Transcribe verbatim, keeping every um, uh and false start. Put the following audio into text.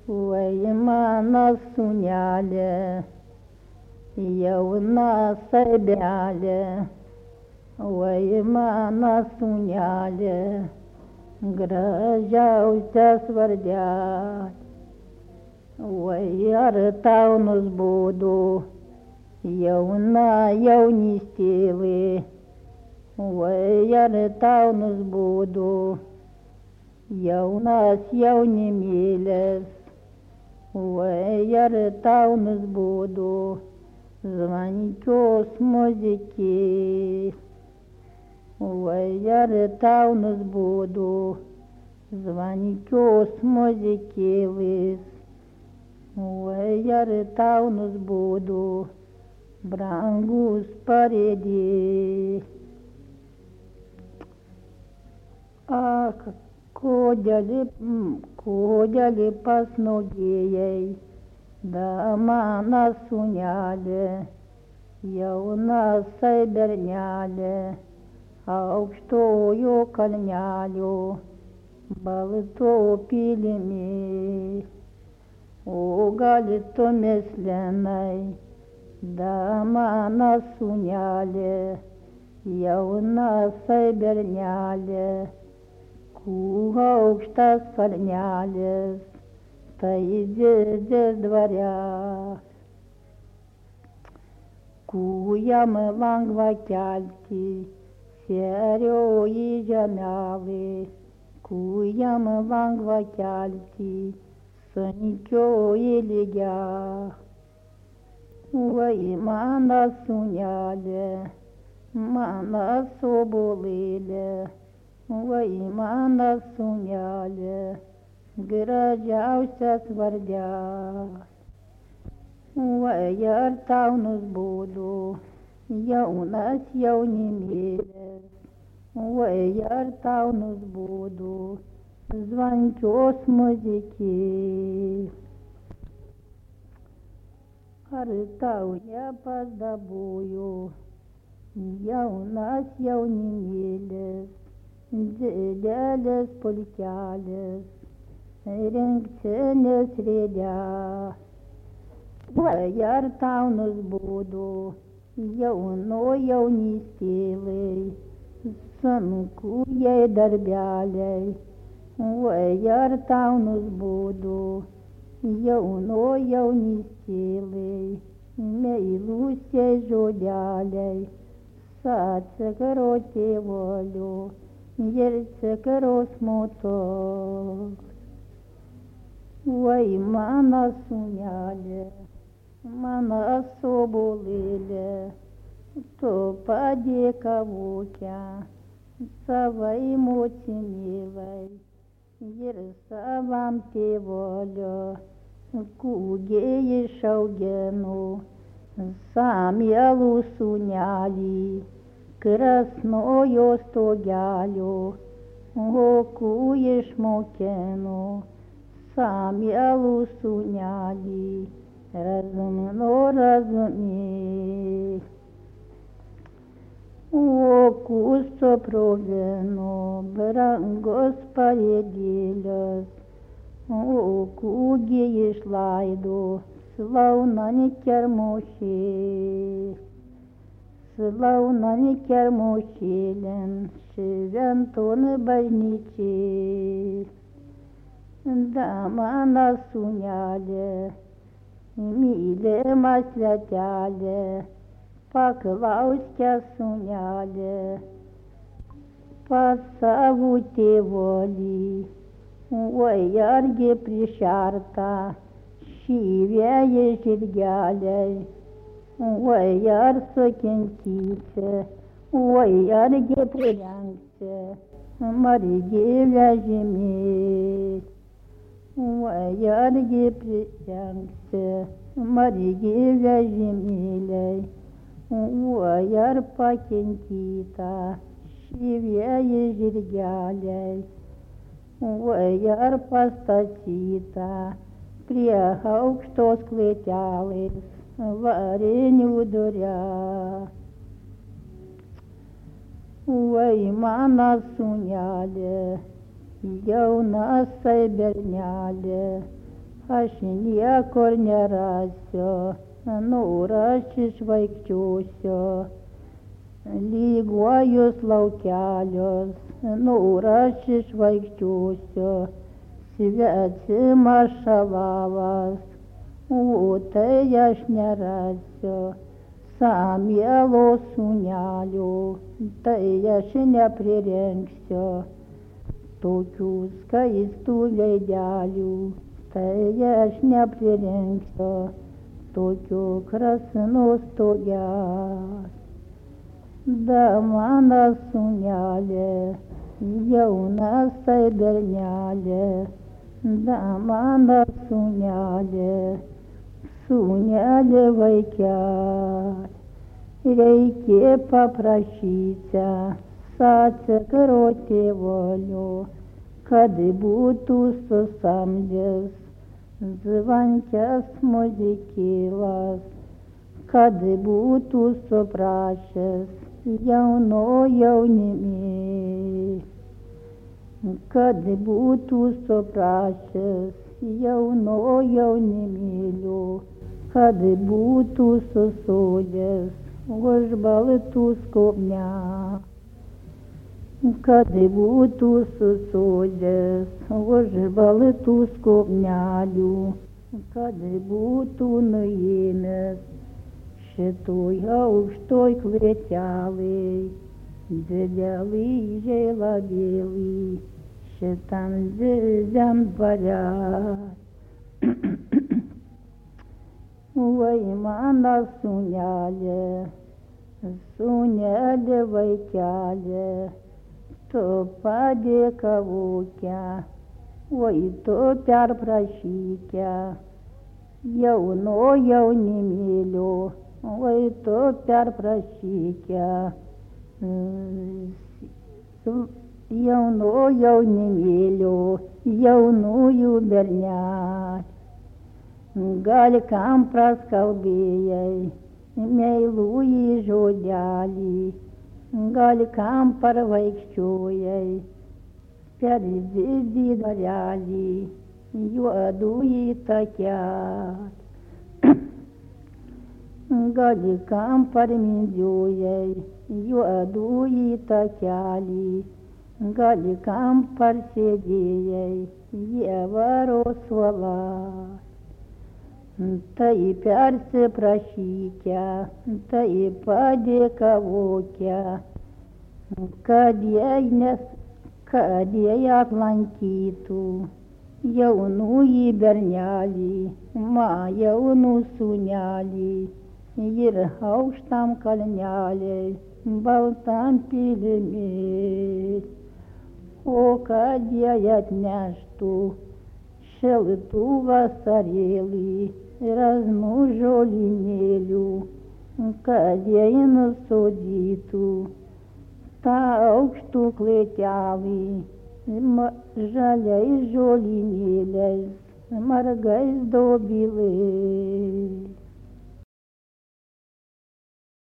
Vai mano sūnelė, jauna saibelė, vai mano sūnelė, gražiausias vardelė. Vai ar tau nusibodo jauna jaunystėlė, vai ar tau nusibodo jaunas jaunimėlis, vai ar tau nusibodo zvankios muzikės, vai ar tau nusibodo zvankios muzikėlės, vai ar tau nusibodo brangus parėdė. Ak, kodėl, kodėl pasnogėjai, da mano sūnelė, jaunasai bernelė, aukštojo kalnelio, balto pilimi. O gal tu meslenai, da mano sūnelė, jaunasai bernelė, kuo aukštas kalnelis, tai didis dvaras, kuo jam lengva kelti serioji žemelė, kuo jam lengva kelti sunkioji liga. Vai mano sūnelė, mano sobolėlė, vai mano sūnelė, gražiausias vardelis. Vai ar tau nusibodo jaunas jaunimėlis, vai ar tau nusibodo zvankios muzikės. Ar tau nepadabojo jaunas jaunimėlis, didelis pulkelis, rinktinės rėdelės. Vai ar tau nusibodo jauno jaunystėlė, sunku jai darbeliai, vai ar tau nusibodo jauno jaunystėlė, meilusiai žodeliai, atsikaro tėvolio ir atsikaro smutos. Vai mano sūnelė, mano sobolėlė, tu padėk avokę savai motinėlai ir savam tėvolio, kūgė išaugino samielų sūnelį, krasnojo stogelio, o kū išmokino samielų sūnelį, razumino razumės. O kū suprovino brangus parėdėlius, o kūgi išleido slaunani kermošėlį, slaunani kermošėlin šventon bažnyčiai. Da mano sūnelė, mylimas svetelė, paklauskė sūnelė pas savo tėvolį, vai argi prišerta šyvieji žirgeliai, vai ar sukinkysi, vai argi prirengsi margi vežimėlį, vai argi prirengsi margi vežimėliai, vai ar pakinkyta šyvieji žirgeliai, vai ar pastatyta prie aukštos klėtelės varinių durelės. Vai mano sūnelė, jaunasai bernelė, aš niekur nerasiu, nuraš išvaikščiosiu, lyguojus laukelius, nuraš išvaikščiosiu, svetimas šalavas, o tai aš nerasiu, samielo sūnelio, tai aš neprirengsiu, tokių skaistų veidelių, tai aš neprirengsiu, tokio krasno stogelio. Da mano sūnelė, jaunas tai bernelė, da mano sūnelė, sūnelė vaikeli, reikia paprašyti atskiro tėvolio, kad būtų susamdęs zvankias muzikėlas, kad būtų suprašęs jauno jaunimėlį, kad būtų suprašęs jauno jaunimėlio, kad būtų susodęs už baltų skobnių, kad būtų susodęs už baltų skobnelių, kad būtų nuėmęs šitoj aukštoj klėtelėj didelį žėlavėlį šitam dideliam dvare. Oi mano sūnelė, sūnelė vaikelė, tu padėkavoke, oi tu perprašyke, jauno jaunimėlio, oi tu perprašyke, jauno jaunimėlio, jaunųjų bernelių. Gal kam praskalbėjai meilųjį žodelį, gal kam parvaikščiojai per didį dvarelį, juodųjį takelį. Gal kam parmindžiojai juodųjį takelį, gal kam parsėdėjai ievaro suolą. Tai persiprašyke, tai padėkavoke, kad jai, nes, kad jai aplankytų jaunųjį bernelį, ma jaunų sūnelį, ir aukštam kalneliui, baltam pylimėlį, o kad jai atneštų šiltų vasarėlį, raznų žolinėlių, kad jai nusodytų tą aukštų klėtelį, žaliais žolinėliais, margais dobilais.